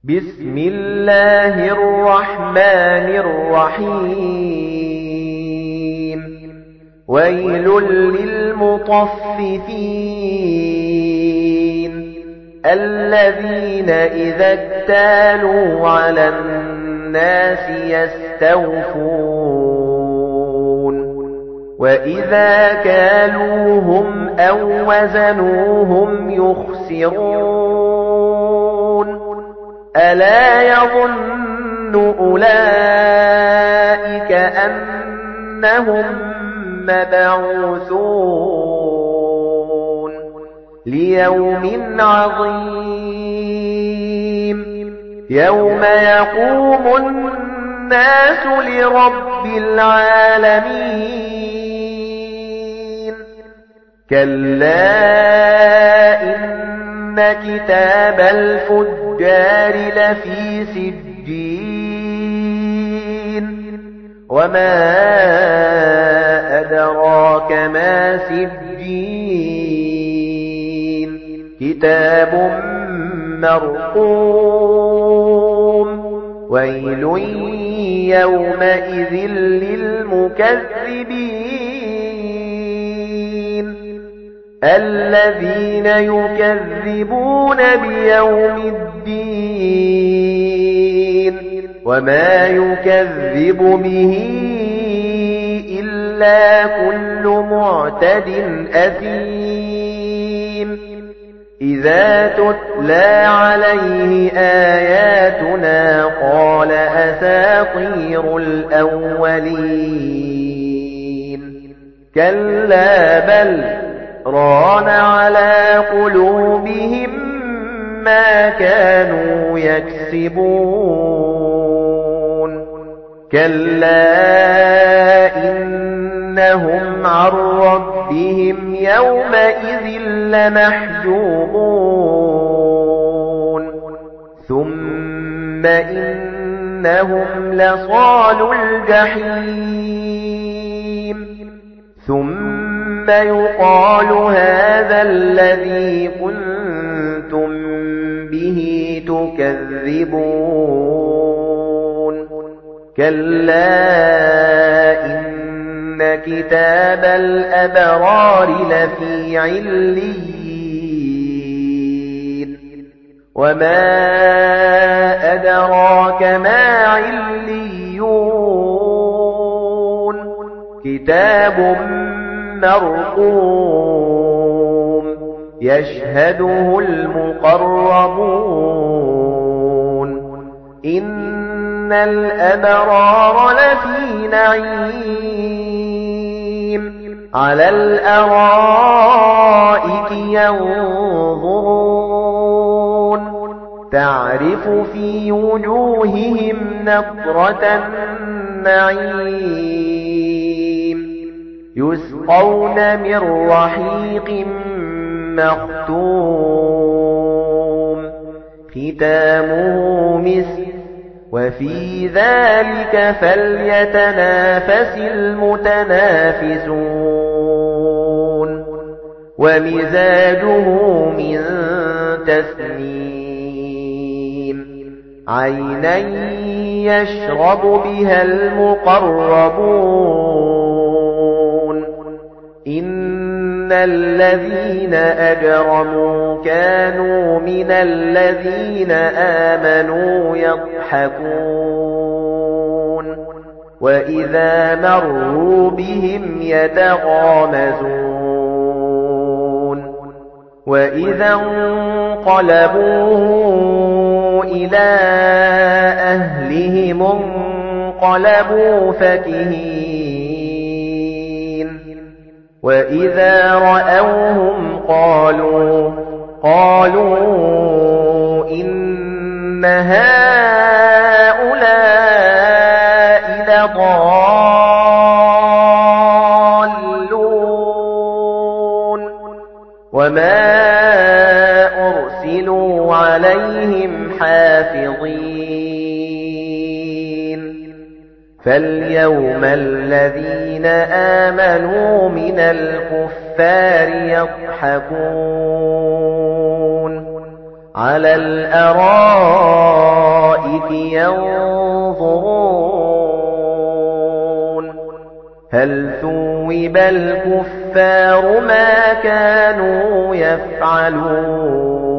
بسم الله الرحمن الرحيم ويل للمطففين الذين إذا اكتالوا على الناس يستوفون وإذا كالوهم أو وزنوهم يخسرون ألا يظن أولئك أنهم مبعوثون ليوم عظيم يوم يقوم الناس لرب العالمين كلا إن كتاب الفجار لفي سجين وما أدراك ما سجين كتاب مرقوم ويل يومئذ للمكذبين الذين يكذبون بيوم الدين وما يكذب به إلا كل معتد أثيم إذا تتلى عليه آياتنا قال أساطير الأولين كلا بل ران على قلوبهم ما كانوا يكسبون كلا إنهم عن ربهم يومئذ لمحجوبون ثم إنهم لصالو الجحيم ثم يقال هذا الذي كنتم به تكذبون كلا إن كتاب الأبرار لفي عليين وما أدراك ما عليون كتاب مرقوم يشهده المقربون إن الأبرار لفي نعيم على الأرائك ينظرون تعرف في وجوههم نضرة النعيم يسقون من رحيق مختوم ختامه مسك وفي ذلك فليتنافس المتنافسون ومزاجه من تسنيم عينا يشرب بها المقربون إن الذين أجرموا كانوا من الذين آمنوا يضحكون وإذا مروا بهم يتغامزون وإذا انقلبوا إلى أهلهم انقلبوا فكهين وإذا رأوهم قالوا إن هؤلاء لضالون وما أرسلوا عليهم حافظين فاليوم الذين آمنوا من الكفار يضحكون على الأرائك الْغَيْبِ يَنظُرُونَ هَلْ ثُوِّبَ الْكُفَّارُ مَا كَانُوا يَفْعَلُونَ